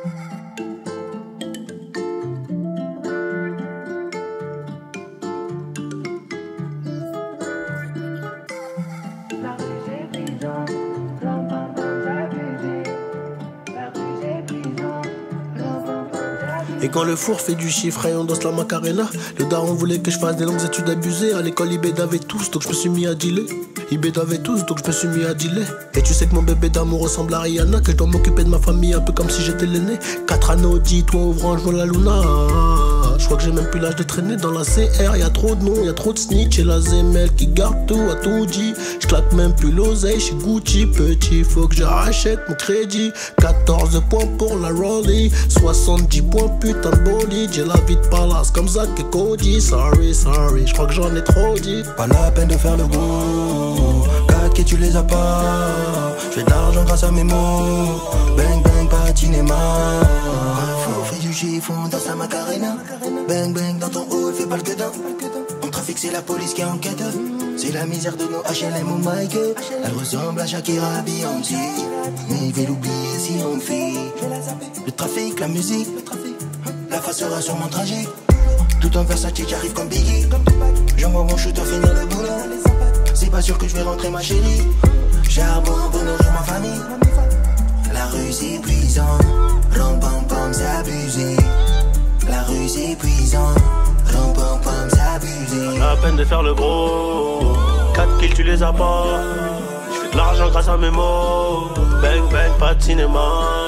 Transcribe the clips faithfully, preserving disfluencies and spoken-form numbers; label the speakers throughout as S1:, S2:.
S1: Et quand le four fait du chiffre et on danse la macarena, le daron voulait que je fasse des longues études abusées. À l'école, ils bédavaient tous, donc je me suis mis à dealer. Ils bédavaient tous, donc je me suis mis à dealer. Et tu sais que mon bébé d'amour ressemble à Rihanna, que je dois m'occuper de ma famille un peu comme si j'étais l'aîné. Quatre anneaux, dix toits ouvrants, je vois la Luna. Je crois que j'ai même plus l'âge de traîner dans la C R. Y'a trop de noms, y'a trop de snitch. Et la Zemel qui garde tout, a tout dit. Je claque même plus l'oseille chez Gucci. Petit, faut que je rachète mon crédit. quatorze points pour la Rollie, soixante-dix points, putain de bolide. J'ai la vie de palace comme Zach et Cody. Sorry, sorry, je crois que j'en ai trop dit.
S2: Pas la peine de faire le gros, caquet tu les as pas. J'fais de l'argent grâce à mes mots. Bang bang, pas de cinéma. On fait du chiffon dans sa macarena. Bang bang dans ton hall, fais pas le gueudin. En trafic c'est la police qui enquête. C'est la misère de nos H L M ou Mike. Elle ressemble à Shakira, Beyoncé. Mais il va l'oublier si on le fait. Le trafic, la musique, la face sera sûrement tragique. Tout en Versace qui arrive comme Biggie. J'envoie mon shooter finir le boulot. C'est pas sûr que je vais rentrer ma chérie. Charbon pour nourrir ma famille. La rue c'est épuisant. Rom pom pom c'est abusé. La rue c'est épuisant. Rom pom pom c'est abusé.
S1: Pas la peine de faire le gros. Quatre kills tu les as pas. J'fais de l'argent grâce à mes mots. Bang bang pas de cinéma.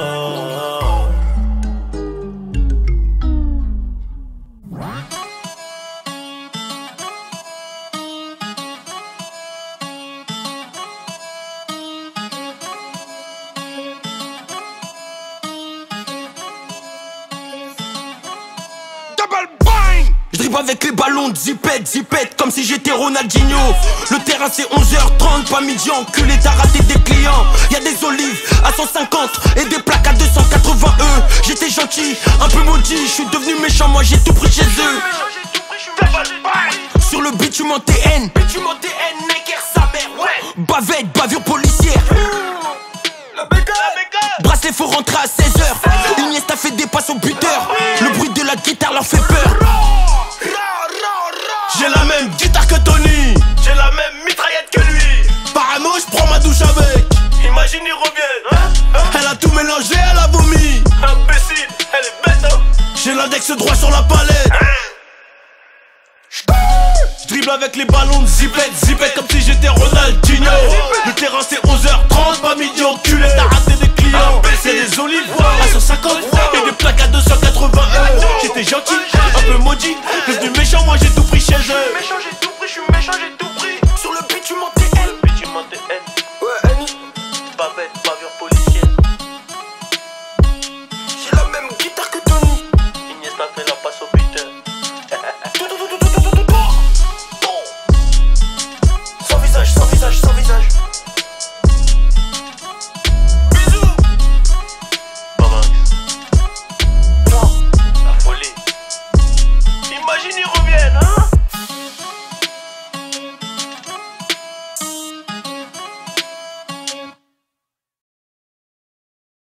S3: Je dribble avec les ballons de zipette, zipette, comme si j'étais Ronaldinho. Le terrain c'est onze heures trente, pas midi, enculé, t'as raté des clients. Y'a des olives à cent cinquante et des plaques à deux cent quatre-vingts E. J'étais gentil, un peu maudit, je suis devenu méchant, moi j'ai tout pris chez eux. Sur le bitume T N, bitume T N, Necker sa mère, ouais. Bavette, bavure policière. Bracelet faut rentrer à seize heures. Iniesta fait des passes au buteur. Le bruit de la guitare leur fait peur.
S1: J'ai la même guitare que Tony. J'ai la même mitraillette que lui. Parano, je prends ma douche avec. Imagine ils reviennent, hein, hein. Elle a tout mélangé, elle a vomi. Imbécile, elle est bête, hein. J'ai l'index droit sur la palette, hein. Je dribble avec les ballons de zipette, zipette comme si j'étais Ronaldinho. Le terrain c'est onze heures trente, pas midi enculé, t'as raté des clients. C'est des olives à cent cinquante et des plaques à deux cent quatre-vingts. J'étais gentil,